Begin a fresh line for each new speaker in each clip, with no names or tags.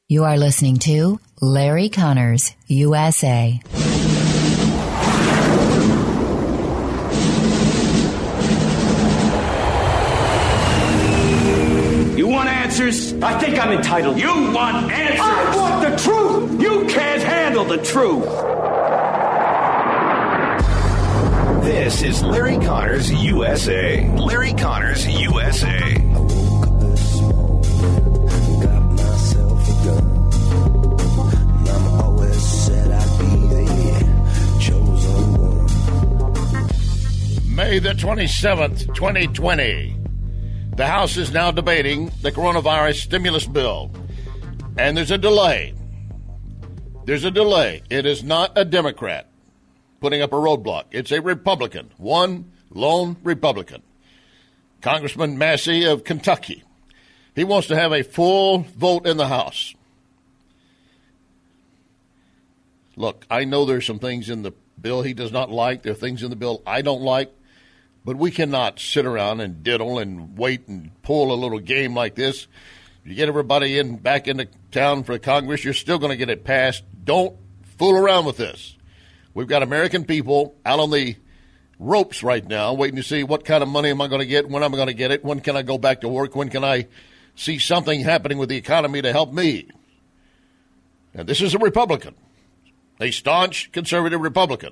You are listening to Larry Connors, USA.
You want answers?
I think I'm entitled.
You want answers?
I want the truth!
You can't handle the truth.
This is Larry Connors, USA. Larry Connors, USA.
May the 27th, 2020. The House is now debating the coronavirus stimulus bill. And there's a delay. There's a delay. It is not a Democrat putting up a roadblock. It's a Republican, one lone Republican. Congressman Massey of Kentucky. He wants to have a full vote in the House. Look, I know there's some things in the bill he does not like. There are things in the bill I don't like. But we cannot sit around and diddle and wait and pull a little game like this. You get everybody back into town for Congress, you're still going to get it passed. Don't fool around with this. We've got American people out on the ropes right now waiting to see what kind of money am I going to get, when am I going to get it, when can I go back to work, when can I see something happening with the economy to help me. And this is a Republican, a staunch conservative Republican.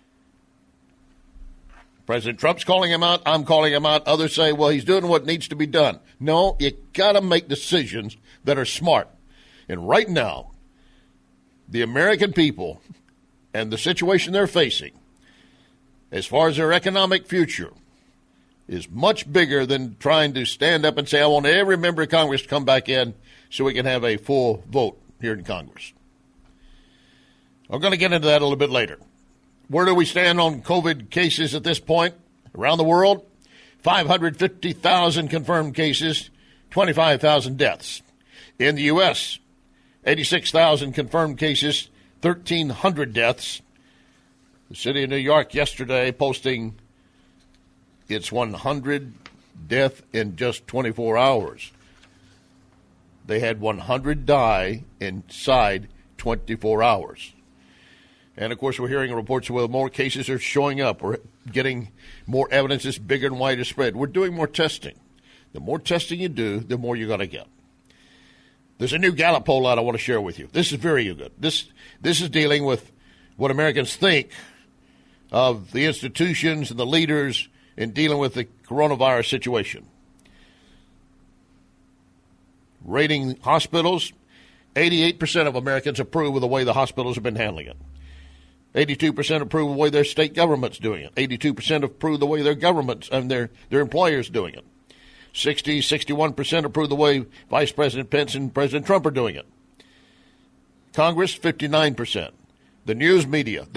President Trump's calling him out. I'm calling him out. Others say, well, he's doing what needs to be done. No, you got to make decisions that are smart. And right now, the American people and the situation they're facing, as far as their economic future, is much bigger than trying to stand up and say, I want every member of Congress to come back in so we can have a full vote here in Congress. I'm going to get into that a little bit later. Where do we stand on COVID cases at this point around the world? 550,000 confirmed cases, 25,000 deaths. In the U.S., 86,000 confirmed cases, 1,300 deaths. The city of New York yesterday posting its 100th death in just 24 hours. They had 100 die inside 24 hours. And, of course, we're hearing reports where more cases are showing up. We're getting more evidence that's bigger and wider spread. We're doing more testing. The more testing you do, the more you're going to get. There's a new Gallup poll out I want to share with you. This is very good. This is dealing with what Americans think of the institutions and the leaders in dealing with the coronavirus situation. Rating hospitals, 88% of Americans approve of the way the hospitals have been handling it. 82% approve of the way their state government's doing it. 82% approve the way their governments and their employers doing it. 61% approve the way Vice President Pence and President Trump are doing it. Congress, 59%. The news media,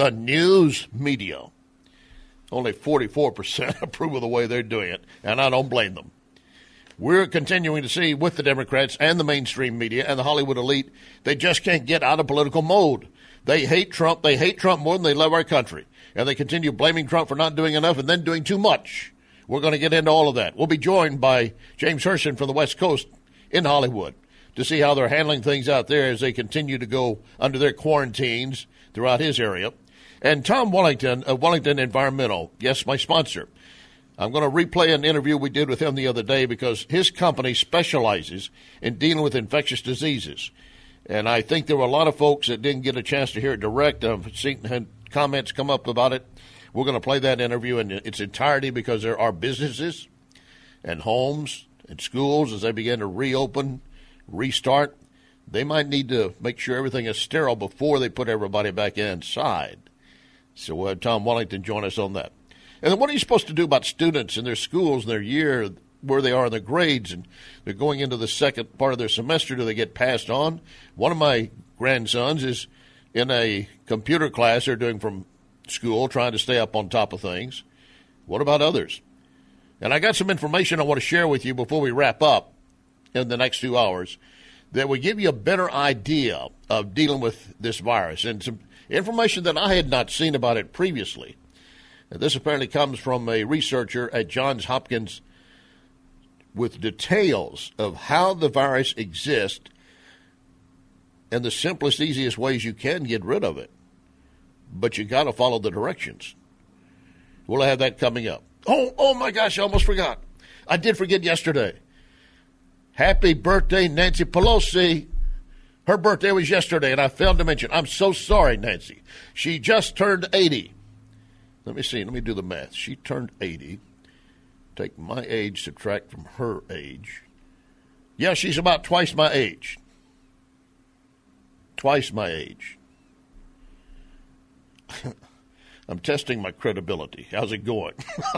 only 44% approve of the way they're doing it, and I don't blame them. We're continuing to see with the Democrats and the mainstream media and the Hollywood elite, they just can't get out of political mode. They hate Trump. They hate Trump more than they love our country. And they continue blaming Trump for not doing enough and then doing too much. We're going to get into all of that. We'll be joined by James Herson from the West Coast in Hollywood to see how they're handling things out there as they continue to go under their quarantines throughout his area. And Tom Wellington of Wellington Environmental, yes, my sponsor. I'm going to replay an interview we did with him the other day because his company specializes in dealing with infectious diseases. And I think there were a lot of folks that didn't get a chance to hear it direct. I've seen comments come up about it. We're going to play that interview in its entirety because there are businesses and homes and schools as they begin to reopen, restart. They might need to make sure everything is sterile before they put everybody back inside. So we'll have Tom Wellington join us on that. And then what are you supposed to do about students in their schools and their year, where they are in their grades, and they're going into the second part of their semester? Do they get passed on? One of my grandsons is in a computer class they're doing from school, trying to stay up on top of things. What about others? And I got some information I want to share with you before we wrap up in the next 2 hours that will give you a better idea of dealing with this virus, and some information that I had not seen about it previously. And this apparently comes from a researcher at Johns Hopkins with details of how the virus exists and the simplest, easiest ways you can get rid of it. But you got to follow the directions. We'll have that coming up. Oh my gosh, I almost forgot. I did forget yesterday. Happy birthday, Nancy Pelosi. Her birthday was yesterday, and I failed to mention. I'm so sorry, Nancy. She just turned 80. Let me see. Let me do the math. She turned 80. Take my age, subtract from her age. Yeah, she's about twice my age. Twice my age. I'm testing my credibility. How's it going?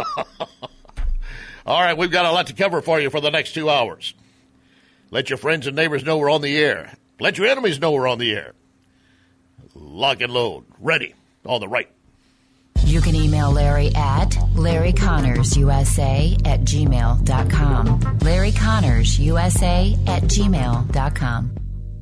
All right, we've got a lot to cover for you for the next 2 hours. Let your friends and neighbors know we're on the air. Let your enemies know we're on the air. Lock and load. Ready. On the right.
You can email Larry at LarryConnorsUSA@gmail.com. LarryConnorsUSA@gmail.com.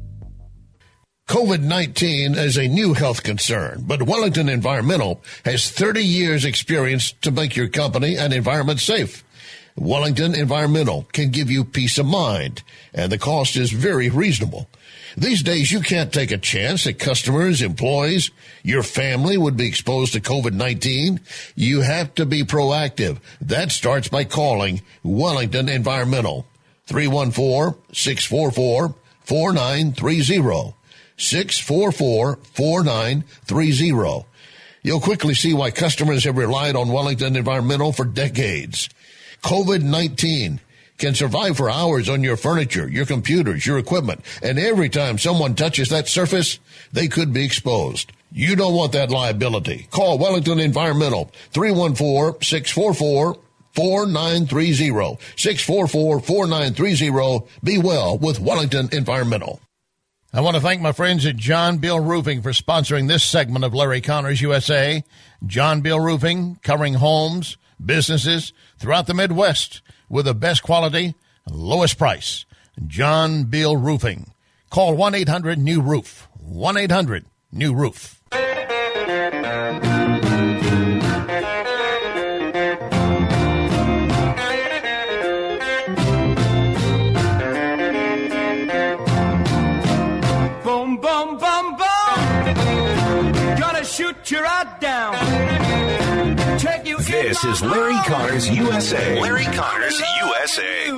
COVID-19 is a new health concern, but Wellington Environmental has 30 years experience to make your company and environment safe. Wellington Environmental can give you peace of mind, and the cost is very reasonable. These days, you can't take a chance that customers, employees, your family would be exposed to COVID-19. You have to be proactive. That starts by calling Wellington Environmental, 314-644-4930. 644-4930. You'll quickly see why customers have relied on Wellington Environmental for decades. COVID-19 can survive for hours on your furniture, your computers, your equipment, and every time someone touches that surface, they could be exposed. You don't want that liability. Call Wellington Environmental, 314-644-4930. 644-4930. Be well with Wellington Environmental.
I want to thank my friends at John Bill Roofing for sponsoring this segment of Larry Connors USA. John Bill Roofing, covering homes, businesses throughout the Midwest with the best quality and lowest price. John Bill Roofing. Call 1-800-NEW-ROOF. 1-800-NEW-ROOF.
Boom, boom, boom, boom. Gonna shoot you right down. Take you
This is Larry Connors USA. Larry Connors USA.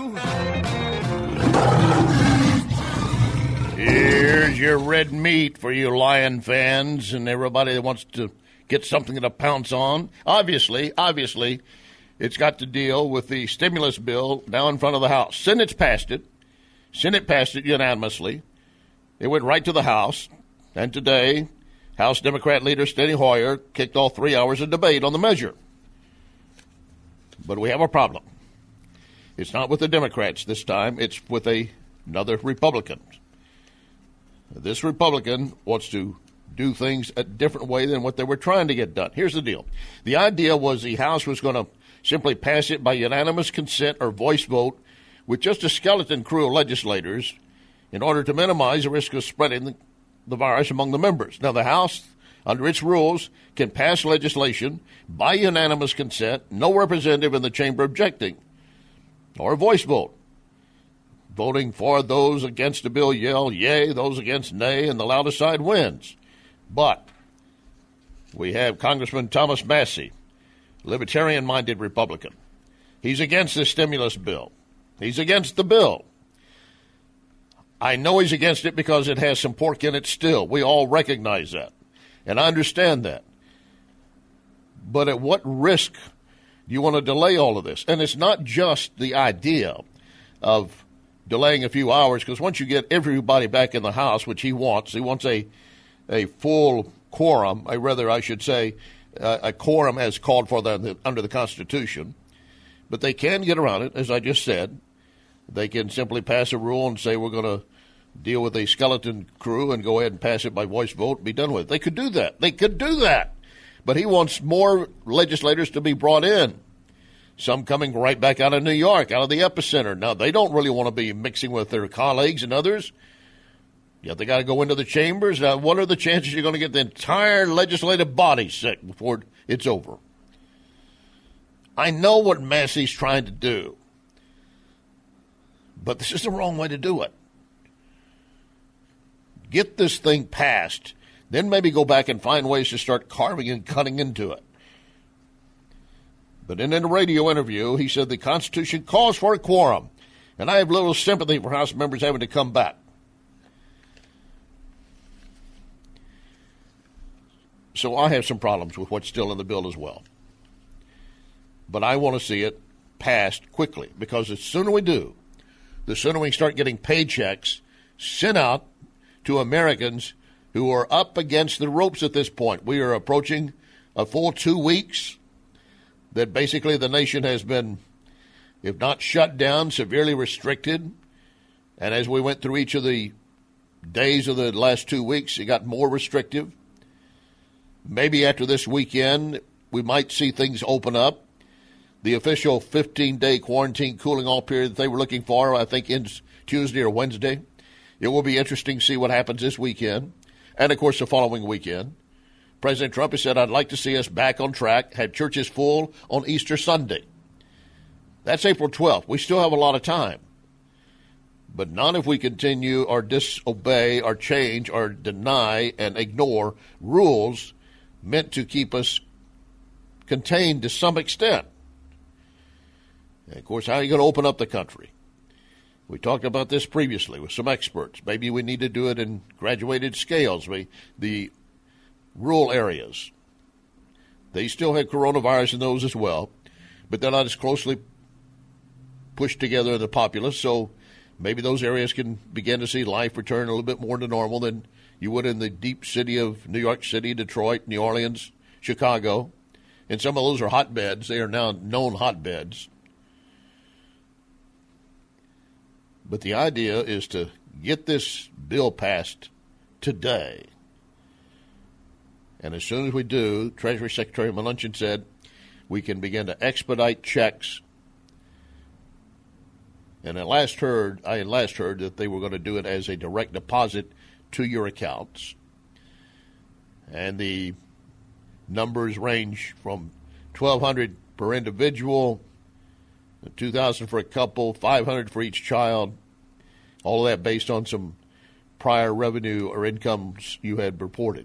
Here's your red meat for you Lion fans and everybody that wants to get something to pounce on. Obviously, it's got to deal with the stimulus bill now in front of the House. Senate passed it unanimously. It went right to the House, and today, House Democrat leader Steny Hoyer kicked off 3 hours of debate on the measure. But we have a problem. It's not with the Democrats this time. It's with another Republican. This Republican wants to do things a different way than what they were trying to get done. Here's the deal. The idea was the House was going to simply pass it by unanimous consent or voice vote with just a skeleton crew of legislators in order to minimize the risk of spreading the virus among the members. Now, the House, under its rules, can pass legislation by unanimous consent, no representative in the chamber objecting, or a voice vote. Voting for those against the bill yell yay, those against nay, and the loudest side wins. But we have Congressman Thomas Massie, libertarian-minded Republican. He's against this stimulus bill. He's against the bill. I know he's against it because it has some pork in it still. We all recognize that, and I understand that. But at what risk do you want to delay all of this? And it's not just the idea of delaying a few hours, because once you get everybody back in the House, which he wants a full quorum, a quorum as called for under the Constitution. But they can get around it, as I just said. They can simply pass a rule and say we're going to deal with a skeleton crew and go ahead and pass it by voice vote and be done with it. They could do that. But he wants more legislators to be brought in. Some coming right back out of New York, out of the epicenter. Now, they don't really want to be mixing with their colleagues and others. Yet they got to go into the chambers. Now, what are the chances you're going to get the entire legislative body sick before it's over? I know what Massey's trying to do. But this is the wrong way to do it. Get this thing passed. Then maybe go back and find ways to start carving and cutting into it. But in a radio interview, he said the Constitution calls for a quorum, and I have little sympathy for House members having to come back. So I have some problems with what's still in the bill as well. But I want to see it passed quickly, because the sooner we do, the sooner we start getting paychecks sent out to Americans who are up against the ropes at this point. We are approaching a full 2 weeks that basically the nation has been, if not shut down, severely restricted. And as we went through each of the days of the last 2 weeks, it got more restrictive. Maybe after this weekend, we might see things open up. The official 15-day quarantine cooling off period that they were looking for, I think, ends Tuesday or Wednesday. It will be interesting to see what happens this weekend. And, of course, the following weekend. President Trump has said, I'd like to see us back on track, had churches full on Easter Sunday. That's April 12th. We still have a lot of time. But not if we continue or disobey or change or deny and ignore rules meant to keep us contained to some extent. And, of course, how are you going to open up the country? We talked about this previously with some experts. Maybe we need to do it in graduated scales. The rural areas, they still have coronavirus in those as well, but they're not as closely pushed together in the populace, so maybe those areas can begin to see life return a little bit more to normal than you would in the deep city of New York City, Detroit, New Orleans, Chicago. And some of those are hotbeds. They are now known hotbeds. But the idea is to get this bill passed today. And as soon as we do, Treasury Secretary Mnuchin said we can begin to expedite checks. And I last heard that they were going to do it as a direct deposit to your accounts. And the numbers range from $1,200 per individual, $2,000 for a couple, $500 for each child. All of that based on some prior revenue or incomes you had reported.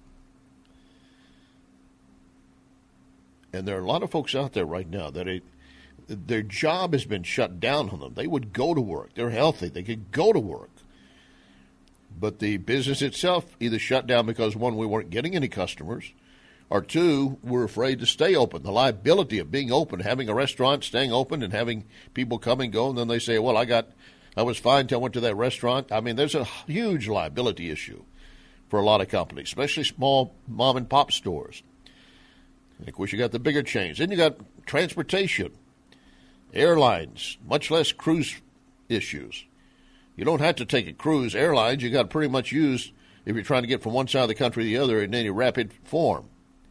And there are a lot of folks out there right now that their job has been shut down on them. They would go to work. They're healthy. They could go to work. But the business itself either shut down because, one, we weren't getting any customers, or two, we're afraid to stay open. The liability of being open, having a restaurant, staying open, and having people come and go, and then they say, well, I was fine until I went to that restaurant. I mean, there's a huge liability issue for a lot of companies, especially small mom-and-pop stores. And, of course, you got the bigger chains. Then you got transportation, airlines, much less cruise issues. You don't have to take a cruise. Airlines, you got to pretty much use if you're trying to get from one side of the country to the other in any rapid form.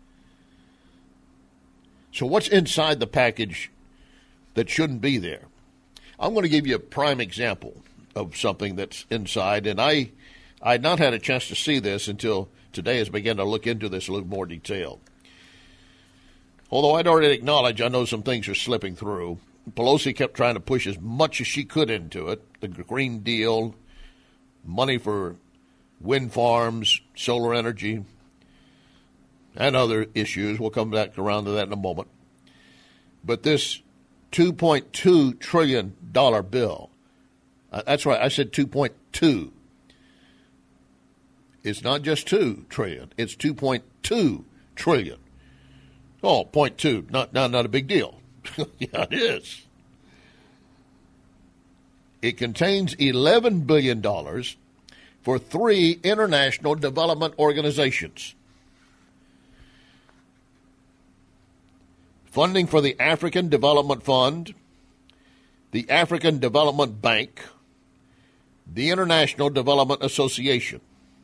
So what's inside the package that shouldn't be there? I'm going to give you a prime example of something that's inside, and I had not had a chance to see this until today as I began to look into this a little more detail. Although I'd already acknowledged I know some things are slipping through. Pelosi kept trying to push as much as she could into it, the Green Deal, money for wind farms, solar energy, and other issues. We'll come back around to that in a moment. But this $2.2 trillion bill, that's right, I said 2.2. It's not just 2 trillion, it's 2.2 trillion. Oh, 0.2, not a big deal. Yeah, it is. It contains $11 billion for 3 international development organizations. Funding for the African Development Fund, the African Development Bank, the International Development Association.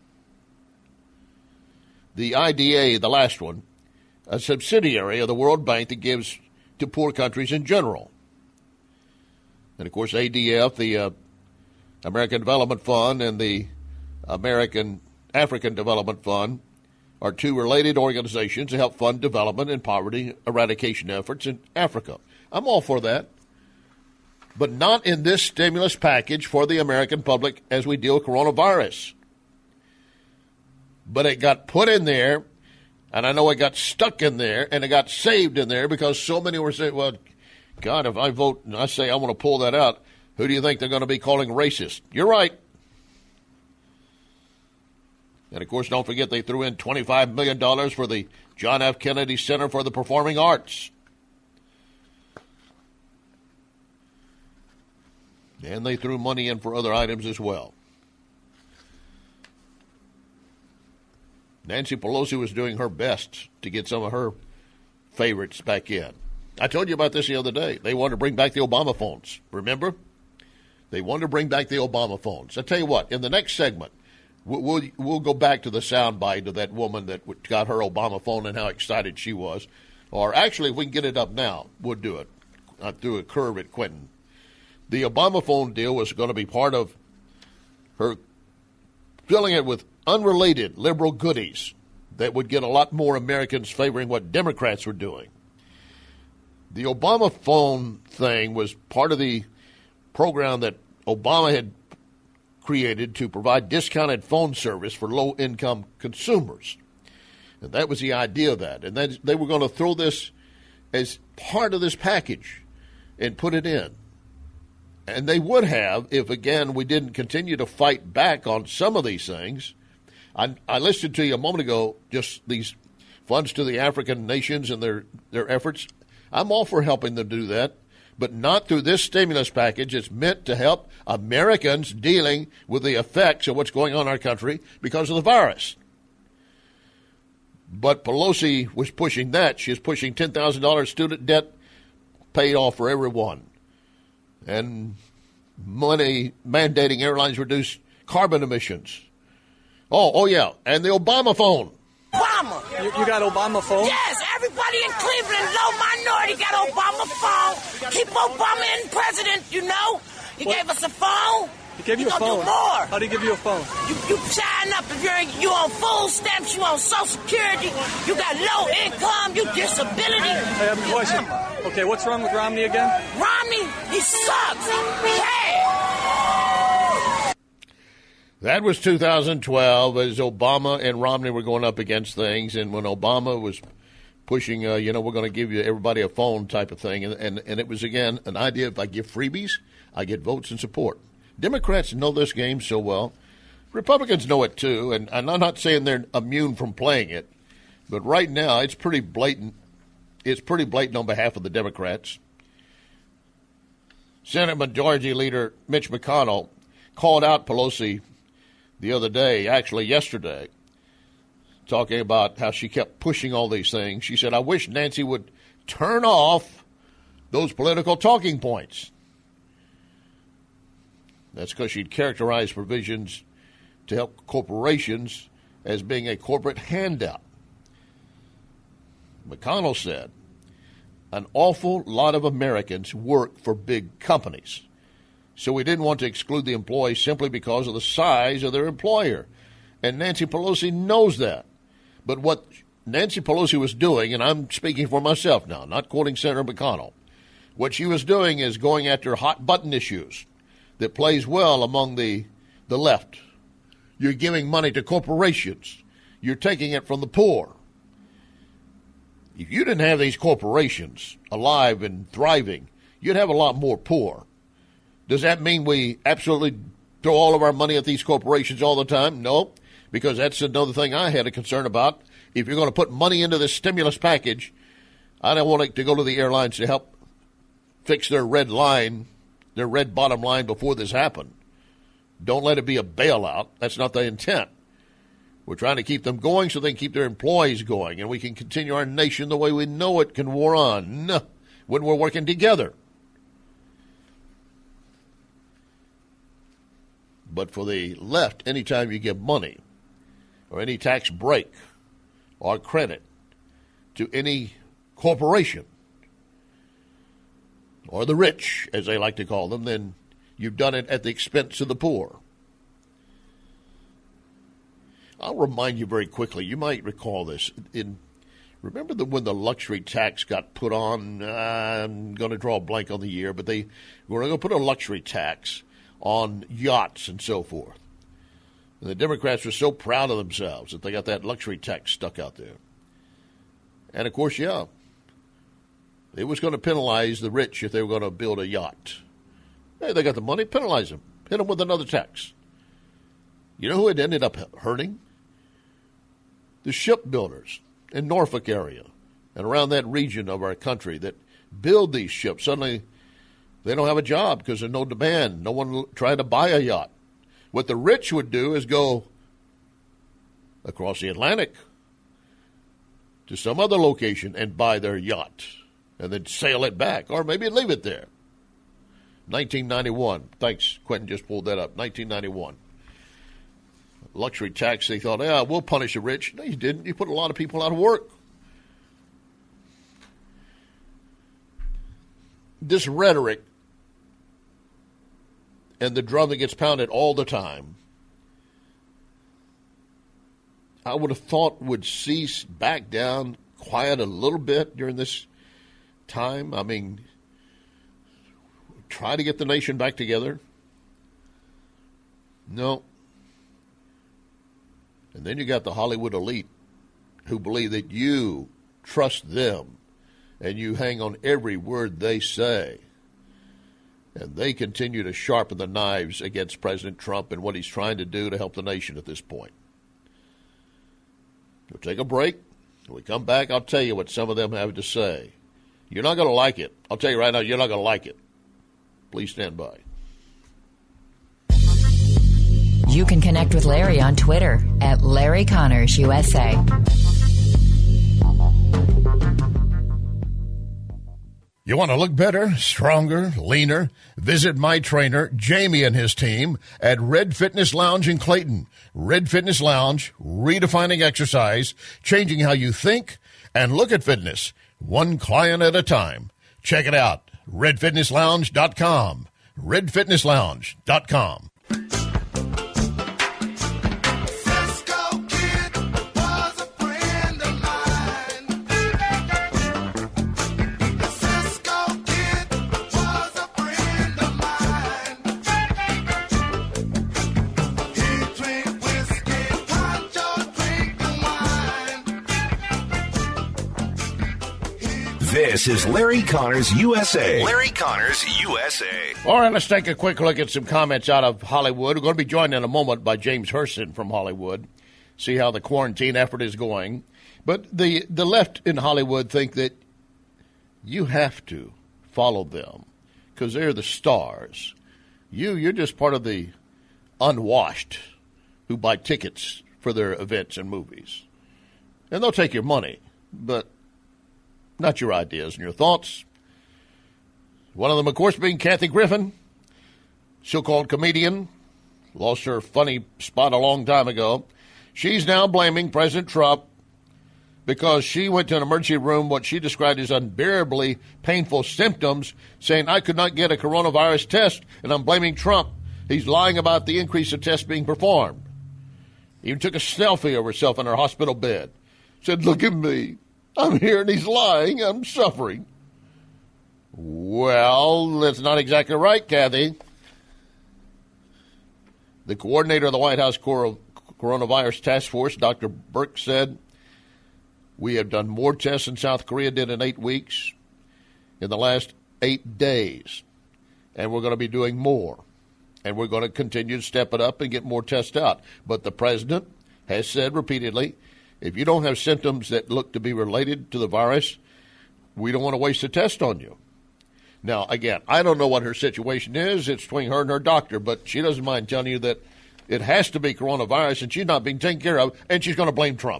The IDA, the last one, a subsidiary of the World Bank that gives to poor countries in general. And, of course, ADF, the American Development Fund, and the African Development Fund are 2 related organizations to help fund development and poverty eradication efforts in Africa. I'm all for that, but not in this stimulus package for the American public as we deal with coronavirus. but it got put in there, and I know it got stuck in there, and it got saved in there because so many were saying, well, God, if I vote and I say I want to pull that out, who do you think they're going to be calling racist? You're right. And, of course, don't forget they threw in $25 million for the John F. Kennedy Center for the Performing Arts. And they threw money in for other items as well. Nancy Pelosi was doing her best to get some of her favorites back in. I told you about this the other day. They wanted to bring back the Obama phones. Remember? They wanted to bring back the Obama phones. I tell you what, in the next segment, we'll go back to the soundbite of that woman that got her Obama phone and how excited she was. Or actually, if we can get it up now, we'll do it. I threw a curve at Quentin. The Obama phone deal was going to be part of her filling it with unrelated liberal goodies that would get a lot more Americans favoring what Democrats were doing. The Obama phone thing was part of the program that Obama had created to provide discounted phone service for low-income consumers. And that was the idea of that. And then they were going to throw this as part of this package and put it in. And they would have if, again, we didn't continue to fight back on some of these things. I listened to you a moment ago, just these funds to the African nations and their efforts. I'm all for helping them do that, but not through this stimulus package. It's meant to help Americans dealing with the effects of what's going on in our country because of the virus. But Pelosi was pushing that. She was pushing $10,000 student debt paid off for everyone. And money mandating airlines reduce carbon emissions. Oh, yeah, and the Obama phone.
Obama.
You got Obama phone?
Yes, everybody in Cleveland, low minority, got Obama phone. Keep Obama in president, you know. He gave us a phone.
He gave you a phone?
Do more.
How did he give you a phone?
You sign up if you're on food stamps, you on Social Security, you got low income, you disability.
I have a question. Okay, what's wrong with Romney again?
Romney, he sucks. Yeah.
That was 2012 as Obama and Romney were going up against things, and when Obama was pushing, we're going to give you everybody a phone type of thing, and it was, again, an idea if I give freebies, I get votes and support. Democrats know this game so well. Republicans know it too, and I'm not saying they're immune from playing it, but right now it's pretty blatant. It's pretty blatant on behalf of the Democrats. Senate Majority Leader Mitch McConnell called out Pelosi the other day, actually yesterday, talking about how she kept pushing all these things. She said, I wish Nancy would turn off those political talking points. That's because she'd characterized provisions to help corporations as being a corporate handout. McConnell said, an awful lot of Americans work for big companies. So we didn't want to exclude the employees simply because of the size of their employer. And Nancy Pelosi knows that. But what Nancy Pelosi was doing, and I'm speaking for myself now, not quoting Senator McConnell, what she was doing is going after hot-button issues that plays well among the left. You're giving money to corporations. You're taking it from the poor. If you didn't have these corporations alive and thriving, you'd have a lot more poor. Does that mean we absolutely throw all of our money at these corporations all the time? No, because that's another thing I had a concern about. If you're going to put money into this stimulus package, I don't want it to go to the airlines to help fix their red line, their red bottom line before this happened. Don't let it be a bailout. That's not the intent. We're trying to keep them going so they can keep their employees going, and we can continue our nation the way we know it can run when we're working together. But for the left, anytime you give money or any tax break or credit to any corporation or the rich, as they like to call them, then you've done it at the expense of the poor. I'll remind you very quickly, you might recall this. Remember when the luxury tax got put on, I'm going to draw a blank on the year, but they were going to put a luxury tax on yachts and so forth. And the Democrats were so proud of themselves that they got that luxury tax stuck out there. And, of course, yeah, it was going to penalize the rich if they were going to build a yacht. Hey, they got the money, penalize them. Hit them with another tax. You know who it ended up hurting? The shipbuilders in Norfolk area and around that region of our country that build these ships. Suddenly, they don't have a job because there's no demand. No one tried to buy a yacht. What the rich would do is go across the Atlantic to some other location and buy their yacht and then sail it back, or maybe leave it there. 1991. Thanks, Quentin just pulled that up. 1991. Luxury tax, they thought, yeah, we'll punish the rich. No, you didn't. You put a lot of people out of work. This rhetoric and the drum that gets pounded all the time, I would have thought would cease, back down, quiet a little bit during this time. I mean, try to get the nation back together. No. And then you got the Hollywood elite who believe that you trust them and you hang on every word they say. And they continue to sharpen the knives against President Trump and what he's trying to do to help the nation at this point. We'll take a break. When we come back, I'll tell you what some of them have to say. You're not going to like it. I'll tell you right now, you're not going to like it. Please stand by.
You can connect with Larry on Twitter at Larry Connors USA.
You want to look better, stronger, leaner? Visit my trainer, Jamie, and his team at Red Fitness Lounge in Clayton. Red Fitness Lounge, redefining exercise, changing how you think and look at fitness, one client at a time. Check it out, redfitnesslounge.com. redfitnesslounge.com.
This is Larry Connors USA. Larry Connors USA.
All right, let's take a quick look at some comments out of Hollywood. We're going to be joined in a moment by James Hurston from Hollywood, see how the quarantine effort is going. But the left in Hollywood think that you have to follow them because they're the stars. You're just part of the unwashed who buy tickets for their events and movies. And they'll take your money, but not your ideas and your thoughts. One of them, of course, being Kathy Griffin, so-called comedian, lost her funny spot a long time ago. She's now blaming President Trump because she went to an emergency room, what she described as unbearably painful symptoms, saying, I could not get a coronavirus test, and I'm blaming Trump. He's lying about the increase of tests being performed. Even took a selfie of herself in her hospital bed. Said, look at me. I'm here and he's lying. I'm suffering. Well, that's not exactly right, Kathy. The coordinator of the White House Coronavirus Task Force, Dr. Birx, said, we have done more tests than South Korea did in 8 weeks in the last 8 days. And we're going to be doing more. And we're going to continue to step it up and get more tests out. But the president has said repeatedly, if you don't have symptoms that look to be related to the virus, we don't want to waste a test on you. Now, again, I don't know what her situation is. It's between her and her doctor, but she doesn't mind telling you that it has to be coronavirus and she's not being taken care of, and she's going to blame Trump.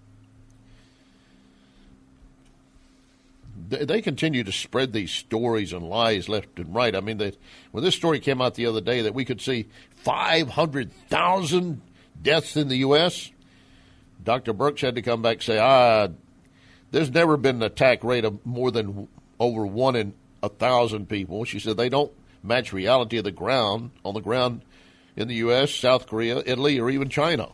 They continue to spread these stories and lies left and right. I mean, when this story came out the other day that we could see 500,000 deaths in the U.S., Dr. Birx had to come back and say, there's never been an attack rate of more than over 1 in 1,000 people. She said they don't match reality on the ground in the U.S., South Korea, Italy, or even China.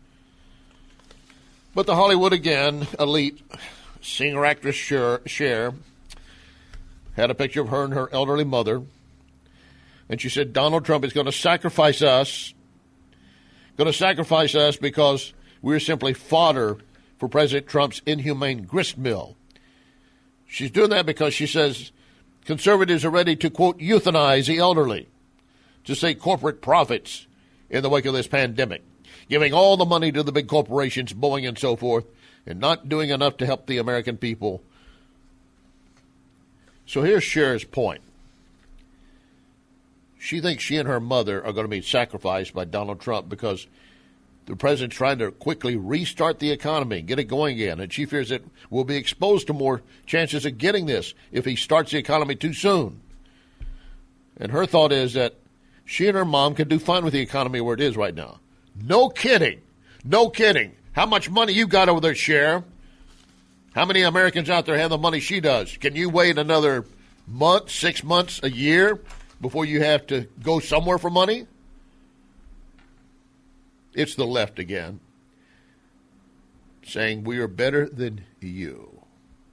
But the Hollywood, again, elite, singer-actress Cher, had a picture of her and her elderly mother, and she said, Donald Trump is going to sacrifice us, going to sacrifice us because we're simply fodder for President Trump's inhumane gristmill. She's doing that because she says conservatives are ready to, quote, euthanize the elderly, to say corporate profits in the wake of this pandemic, giving all the money to the big corporations, Boeing and so forth, and not doing enough to help the American people. So here's Cher's point. She thinks she and her mother are going to be sacrificed by Donald Trump because the president's trying to quickly restart the economy, get it going again, and she fears it will be exposed to more chances of getting this if he starts the economy too soon. And her thought is that she and her mom can do fine with the economy where it is right now. No kidding. No kidding. How much money you got over there, Cher? How many Americans out there have the money she does? Can you wait another month, 6 months, a year before you have to go somewhere for money? It's the left again, saying we are better than you.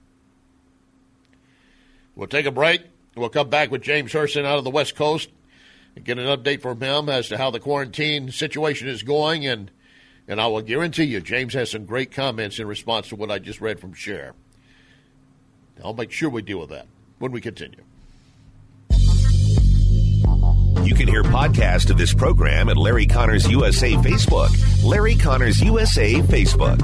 We'll take a break. We'll come back with James Herson out of the West Coast and get an update from him as to how the quarantine situation is going. And I will guarantee you, James has some great comments in response to what I just read from Cher. I'll make sure we deal with that when we continue.
You can hear podcasts of this program at Larry Connors USA Facebook. Larry Connors USA Facebook.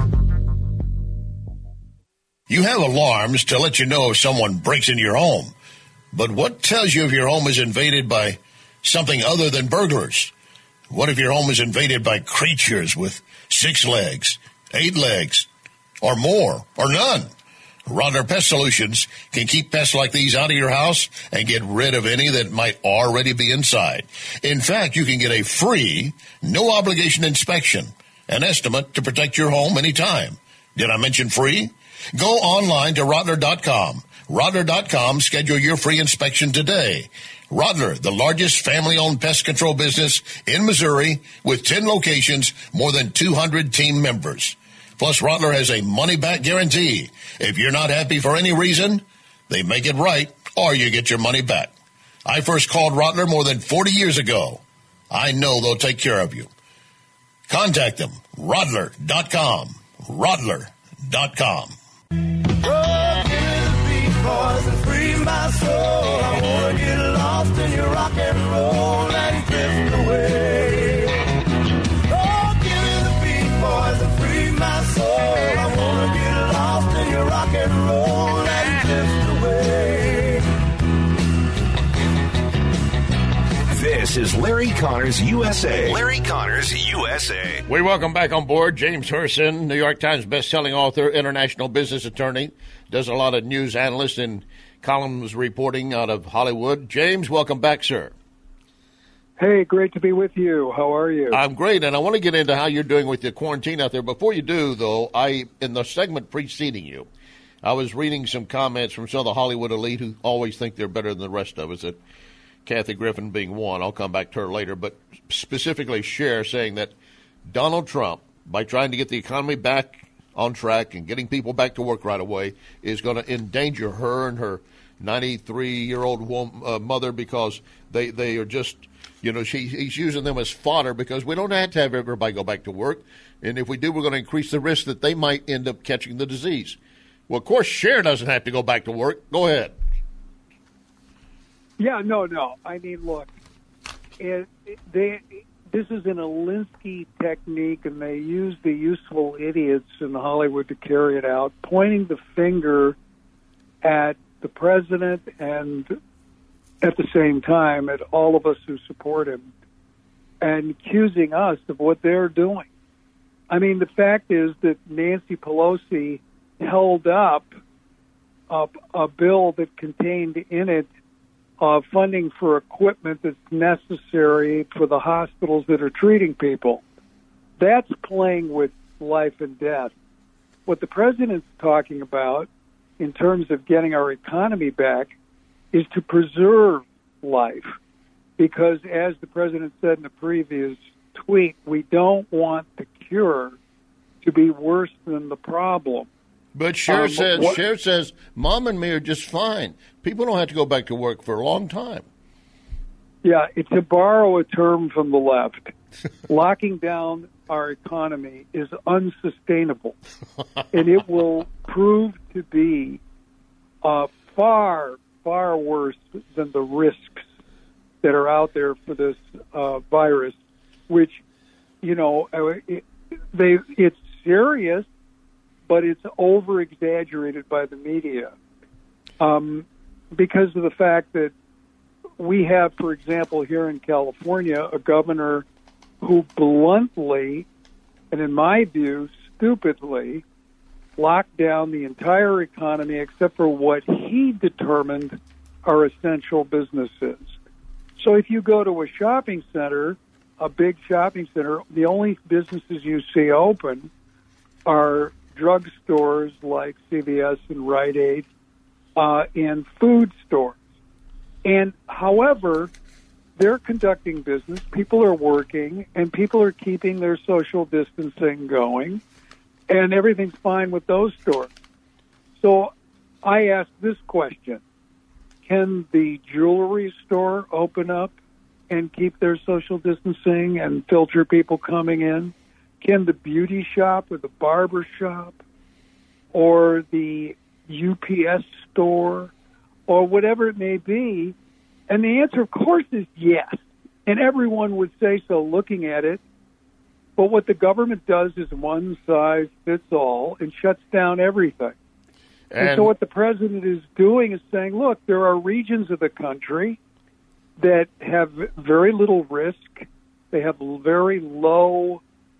You have alarms to let you know if someone breaks into your home. But what tells you if your home is invaded by something other than burglars? What if your home is invaded by creatures with 6 legs, 8 legs, or more, or none? Rodler Pest Solutions can keep pests like these out of your house and get rid of any that might already be inside. In fact, you can get a free, no-obligation inspection, an estimate to protect your home anytime. Did I mention free? Go online to Rodler.com. Rodler.com, schedule your free inspection today. Rodler, the largest family-owned pest control business in Missouri with 10 locations, more than 200 team members. Plus, Rodler has a money-back guarantee. If you're not happy for any reason, they make it right or you get your money back. I first called Rodler more than 40 years ago. I know they'll take care of you. Contact them, Rodler.com. Rodler.com.
Free my soul. I wanna get lost in your rock and roll and drift away. Oh, give me the beat, boys, and free my soul. I wanna get lost in your rock and roll and drift away.
This is Larry Connors USA. Larry Connors USA.
We welcome back on board James Herson, New York Times bestselling author, international business attorney, does a lot of news analyst and columns reporting out of Hollywood. James, welcome back, sir.
Hey, great to be with you. How are you?
I'm great, and I want to get into how you're doing with the quarantine out there. Before you do, though, in the segment preceding you, I was reading some comments from some of the Hollywood elite who always think they're better than the rest of us, that Kathy Griffin being one. I'll come back to her later, but specifically Cher saying that Donald Trump, by trying to get the economy back on track and getting people back to work right away, is going to endanger her and her 93-year-old mother because they are just, he's using them as fodder because we don't have to have everybody go back to work. And if we do, we're going to increase the risk that they might end up catching the disease. Well, of course, Cher doesn't have to go back to work. Go ahead.
Yeah, no. I mean, look, this is an Alinsky technique, and they use the useful idiots in Hollywood to carry it out, pointing the finger at the president and at the same time at all of us who support him and accusing us of what they're doing. I mean, the fact is that Nancy Pelosi held up a bill that contained in it funding for equipment that's necessary for the hospitals that are treating people. That's playing with life and death. What the president's talking about in terms of getting our economy back is to preserve life. Because as the president said in a previous tweet, we don't want the cure to be worse than the problem.
But Cher says, Mom and me are just fine. People don't have to go back to work for a long time.
Yeah, to borrow a term from the left, locking down our economy is unsustainable, and it will prove to be far, far worse than the risks that are out there for this virus, which, it's serious, but it's over-exaggerated by the media because of the fact that we have, for example, here in California, a governor who bluntly, and in my view, stupidly, locked down the entire economy except for what he determined are essential businesses. So if you go to a shopping center, a big shopping center, the only businesses you see open are drugstores like CVS and Rite Aid and food stores. And however, they're conducting business, people are working, and people are keeping their social distancing going, and everything's fine with those stores. So I ask this question: can the jewelry store open up and keep their social distancing and filter people coming in? Can the beauty shop or the barber shop or the UPS store or whatever it may be? And the answer, of course, is yes. And everyone would say so looking at it. But what the government does is one size fits all and shuts down everything. And so what the president is doing is saying, look, there are regions of the country that have very little risk. They have very low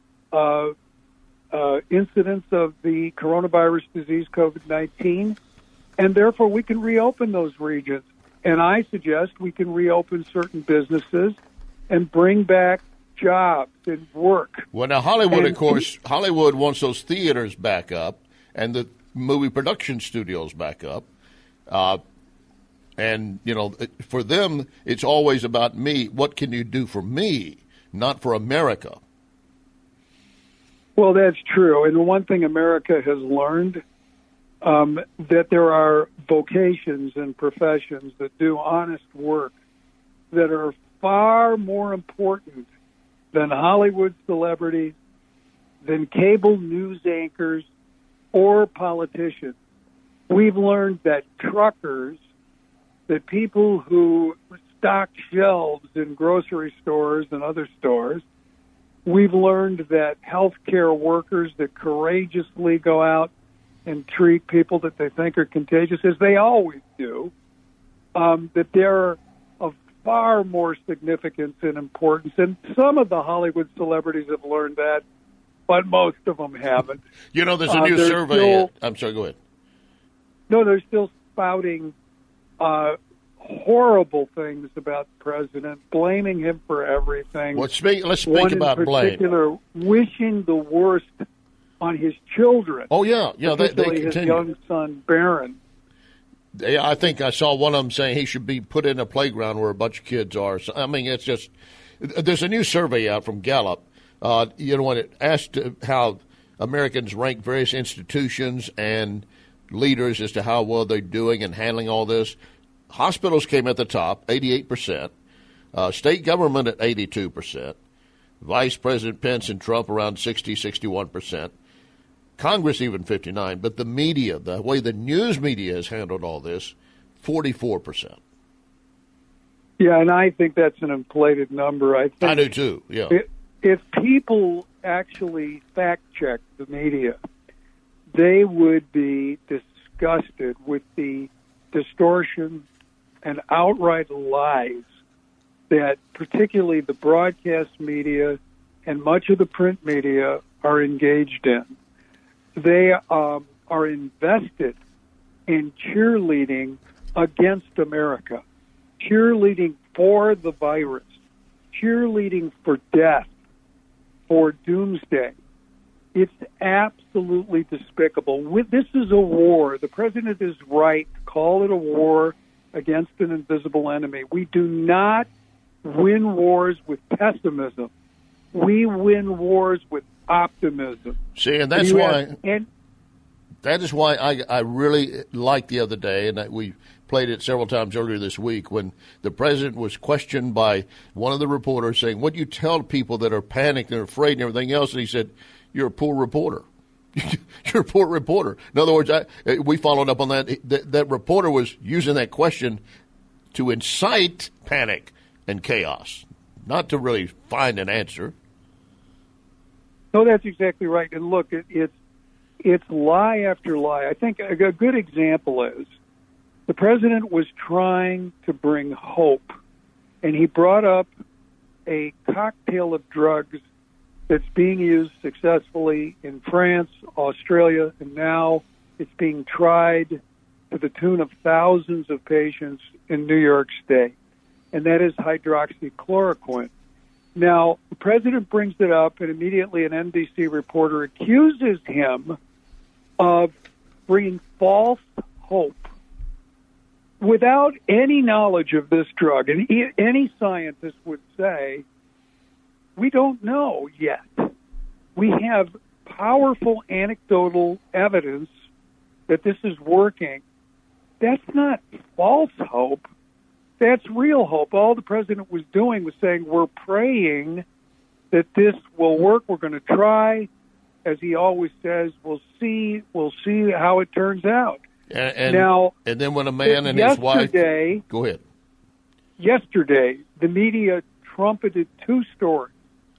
incidence of the coronavirus disease, COVID-19, and therefore we can reopen those regions. And I suggest we can reopen certain businesses and bring back jobs and work.
Well, now Hollywood, of course, Hollywood wants those theaters back up and the movie production studios back up. And, for them, it's always about me. What can you do for me, not for America?
Well, that's true. And the one thing America has learned, that there are vocations and professions that do honest work that are far more important than Hollywood celebrities, than cable news anchors, or politicians. We've learned that truckers, that people who stock shelves in grocery stores and other stores, we've learned that healthcare workers that courageously go out and treat people that they think are contagious, as they always do, that they're of far more significance and importance. And some of the Hollywood celebrities have learned that, but most of them haven't.
There's a new survey. I'm sorry, go ahead.
No, they're still spouting horrible things about the president, blaming him for everything.
Let's speak about blame.
In particular, wishing the worst on his children.
Oh, yeah. They
his
continue.
Young son, Barron.
I think I saw one of them saying he should be put in a playground where a bunch of kids are. So, I mean, it's just – there's a new survey out from Gallup. When it asked how Americans rank various institutions and leaders as to how well they're doing and handling all this, hospitals came at the top, 88%. State government at 82%. Vice President Pence and Trump around 60, 61%. Congress even 59%. But the media, the way the news media has handled all this, 44%.
Yeah, and I think that's an inflated number. I
do too, yeah.
If people actually fact-check the media, they would be disgusted with the distortion and outright lies that particularly the broadcast media and much of the print media are engaged in. They are invested in cheerleading against America, cheerleading for the virus, cheerleading for death, for doomsday. It's absolutely despicable. This is a war. The president is right to call it a war against an invisible enemy. We do not win wars with pessimism. We win wars with optimism.
See, and that's why. That is why I really liked the other day, and that we played it several times earlier this week when the president was questioned by one of the reporters saying, what do you tell people that are panicked and afraid and everything else? And he said, you're a poor reporter. You're a poor reporter. In other words, we followed up on that. That reporter was using that question to incite panic and chaos, not to really find an answer.
No, that's exactly right. And look, it's lie after lie. I think a good example is the president was trying to bring hope, and he brought up a cocktail of drugs that's being used successfully in France, Australia, and now it's being tried to the tune of thousands of patients in New York State, and that is hydroxychloroquine. Now, the president brings it up, and immediately an NBC reporter accuses him of bringing false hope without any knowledge of this drug. And any scientist would say, we don't know yet. We have powerful anecdotal evidence that this is working. That's not false hope. That's real hope. All the president was doing was saying, we're praying that this will work. We're going to try. As he always says, we'll see how it turns out.
And then when a man and his wife... Go ahead.
Yesterday, the media trumpeted two stories.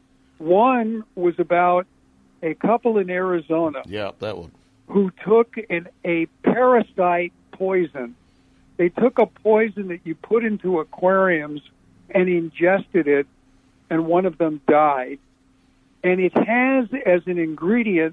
One was about a couple in Arizona.
Yeah, that one.
Who took a parasite poison. They took a poison that you put into aquariums and ingested it, and one of them died. And it has as an ingredient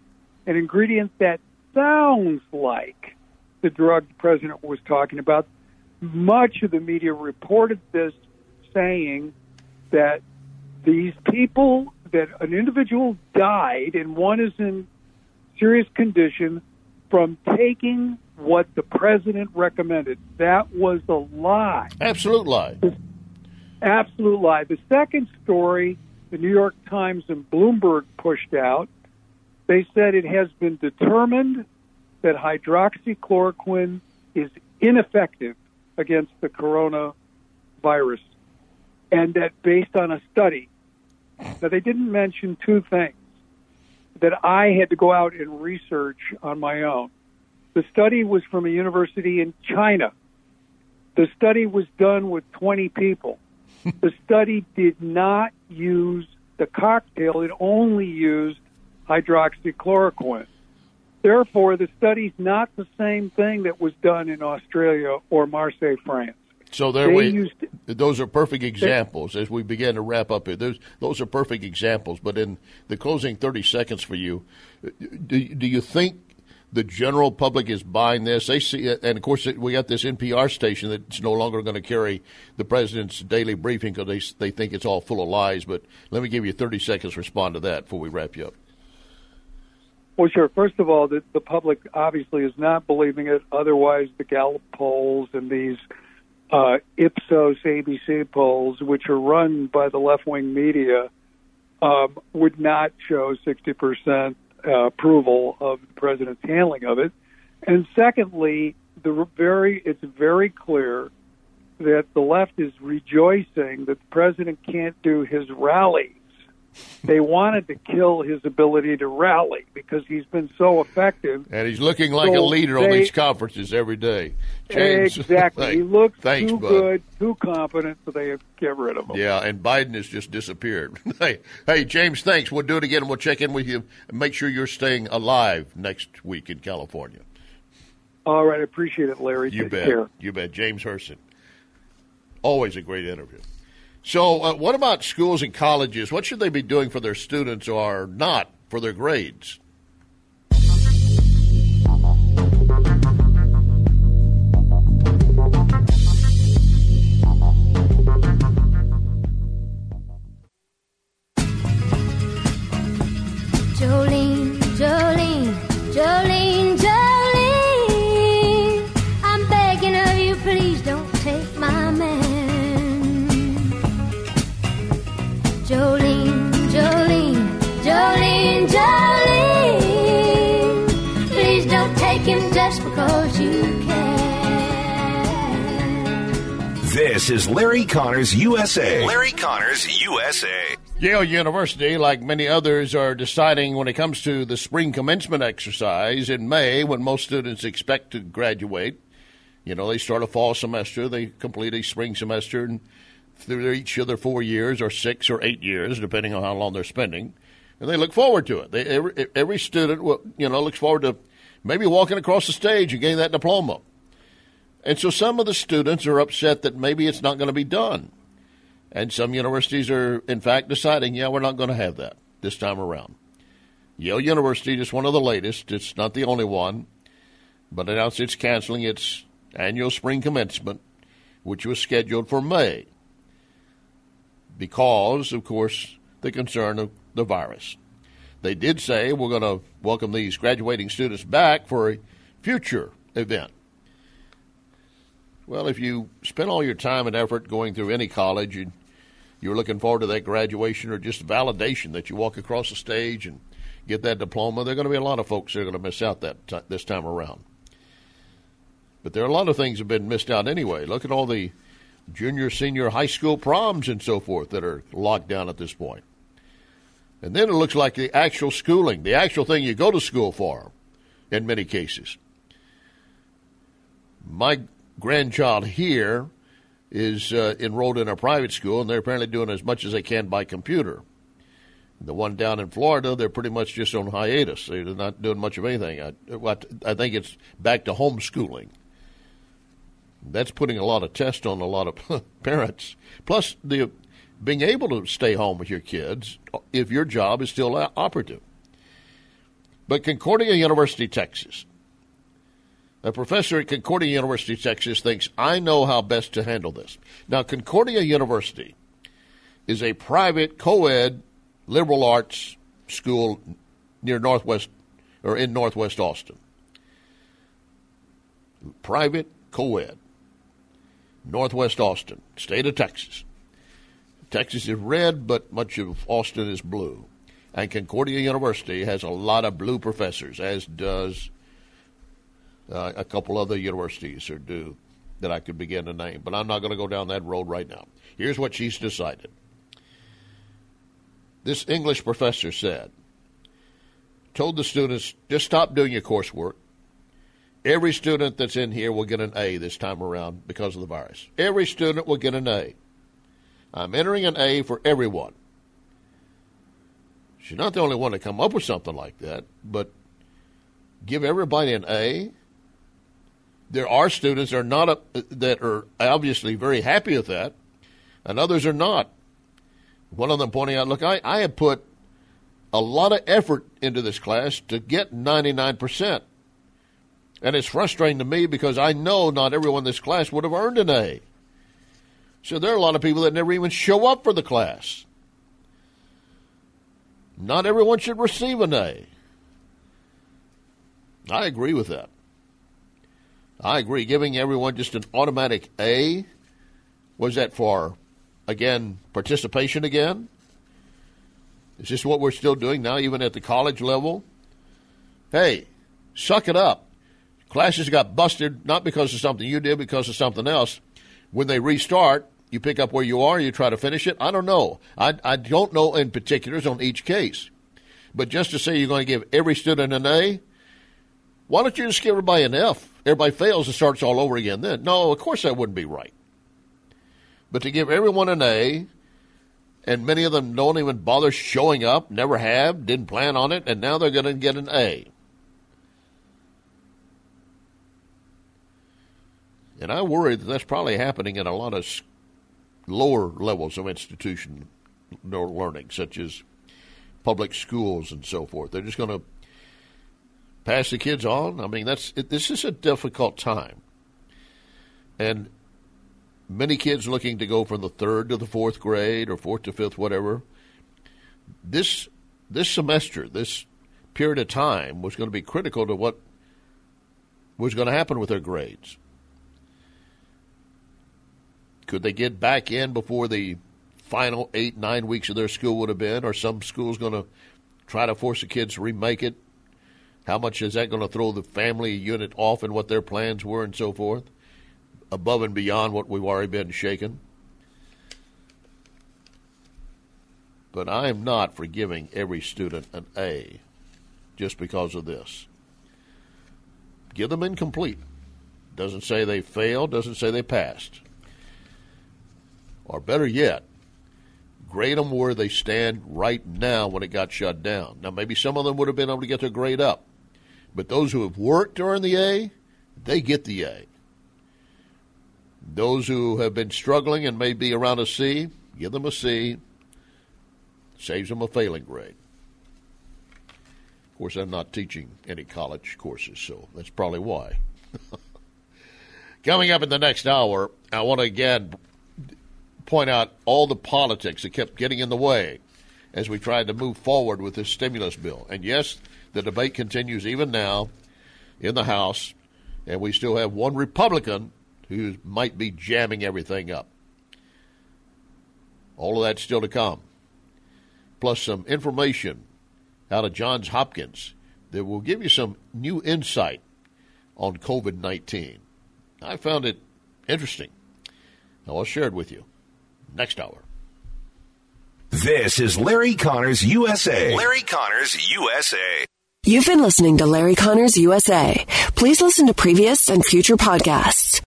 that sounds like the drug the president was talking about. Much of the media reported this, saying that these people, that an individual died and one is in serious condition from taking what the president recommended. That was a lie.
Absolute lie.
Absolute lie. The second story, the New York Times and Bloomberg pushed out, they said it has been determined that hydroxychloroquine is ineffective against the coronavirus, and that based on a study. Now, they didn't mention two things that I had to go out and research on my own. The study was from a university in China. The study was done with 20 people. The study did not use the cocktail. It only used hydroxychloroquine. Therefore, the study's not the same thing that was done in Australia or Marseille, France.
So those are perfect examples as we begin to wrap up here. Those are perfect examples. But in the closing 30 seconds for you, do you think the general public is buying this? They see it, and of course we got this NPR station that's no longer going to carry the president's daily briefing because they think it's all full of lies. But let me give you 30 seconds to respond to that before we wrap you up.
Well, sure. First of all, the public obviously is not believing it. Otherwise, the Gallup polls and these Ipsos ABC polls, which are run by the left-wing media, would not show 60% approval of the president's handling of it. And secondly, it's very clear that the left is rejoicing that the president can't do his rallies. They wanted to kill his ability to rally because he's been so effective.
And he's looking like a leader on these conferences every day. James,
exactly. He looks too good, too competent, so they get rid of him.
Yeah, and Biden has just disappeared. Hey, James, thanks. We'll do it again. We'll check in with you and make sure you're staying alive next week in California.
All right. I appreciate it, Larry.
You
Take
bet.
care.
You bet. James Herson. Always a great interview. So what about schools and colleges? What should they be doing for their students or not for their grades?
Jolene, Jolene, Jolene, Jolene, I'm begging of you, please don't take my man. Jolene, Jolene, Jolene, Jolene, please don't take him just because you can.
This is Larry Connors USA. Larry Connors USA.
Yale University, like many others, are deciding when it comes to the spring commencement exercise in May, when most students expect to graduate. You know, they start a fall semester, they complete a spring semester, and through each of their 4 years or 6 or 8 years, depending on how long they're spending, and they look forward to it. Every student, looks forward to maybe walking across the stage and getting that diploma. And so some of the students are upset that maybe it's not going to be done. And some universities are, in fact, deciding, we're not going to have that this time around. Yale University is one of the latest. It's not the only one, but announced it's canceling its annual spring commencement, which was scheduled for May, because, of course, the concern of the virus. They did say we're going to welcome these graduating students back for a future event. Well, if you spend all your time and effort going through any college and you're looking forward to that graduation or just validation that you walk across the stage and get that diploma, there are going to be a lot of folks that are going to miss out this time around. But there are a lot of things that have been missed out anyway. Look at all the junior, senior, high school proms and so forth that are locked down at this point. And then it looks like the actual schooling, the actual thing you go to school for in many cases. My grandchild here is enrolled in a private school, and they're apparently doing as much as they can by computer. The one down in Florida, they're pretty much just on hiatus. They're not doing much of anything. I think it's back to homeschooling. That's putting a lot of tests on a lot of parents. Plus, being able to stay home with your kids if your job is still operative. But Concordia University, Texas, a professor at Concordia University, Texas, thinks, I know how best to handle this. Now, Concordia University is a private co-ed liberal arts school near in Northwest Austin. Private co-ed, Northwest Austin, state of Texas. Texas is red, but much of Austin is blue. And Concordia University has a lot of blue professors, as does a couple other universities that I could begin to name. But I'm not going to go down that road right now. Here's what she's decided. This English professor told the students, just stop doing your coursework. Every student that's in here will get an A this time around because of the virus. Every student will get an A. I'm entering an A for everyone. She's not the only one to come up with something like that, but give everybody an A. There are students that are obviously very happy with that, and others are not. One of them pointing out, look, I have put a lot of effort into this class to get 99%. And it's frustrating to me because I know not everyone in this class would have earned an A. So there are a lot of people that never even show up for the class. Not everyone should receive an A. I agree with that. I agree. Giving everyone just an automatic A, was that for, again, participation again? Is this what we're still doing now, even at the college level? Hey, suck it up. Classes got busted not because of something you did, because of something else. When they restart, you pick up where you are, you try to finish it. I don't know. I don't know in particulars on each case. But just to say you're going to give every student an A, why don't you just give everybody an F? Everybody fails and starts all over again then. No, of course that wouldn't be right. But to give everyone an A, and many of them don't even bother showing up, never have, didn't plan on it, and now they're going to get an A. And I worry that that's probably happening in a lot of lower levels of institutional learning, such as public schools and so forth. They're just going to pass the kids on. I mean, this is a difficult time. And many kids looking to go from the 3rd to the 4th grade or 4th to 5th, whatever. This semester, this period of time was going to be critical to what was going to happen with their grades. Could they get back in before the final 8-9 weeks of their school would have been? Or some schools going to try to force the kids to remake it? How much is that going to throw the family unit off and what their plans were and so forth? above and beyond what we've already been shaken. But I am not for giving every student an A just because of this. Give them incomplete. Doesn't say they failed, doesn't say they passed. Or better yet, grade them where they stand right now when it got shut down. Now, maybe some of them would have been able to get their grade up. But those who have worked to earn the A, they get the A. Those who have been struggling and may be around a C, give them a C. Saves them a failing grade. Of course, I'm not teaching any college courses, so that's probably why. Coming up in the next hour, I want to again point out all the politics that kept getting in the way as we tried to move forward with this stimulus bill. And yes, the debate continues even now in the House, and we still have one Republican who might be jamming everything up. All of that's still to come. Plus some information out of Johns Hopkins that will give you some new insight on COVID-19. I found it interesting. I'll share it with you next hour.
This is Larry Connors USA. Larry Connors USA.
You've been listening to Larry Connors USA. Please listen to previous and future podcasts.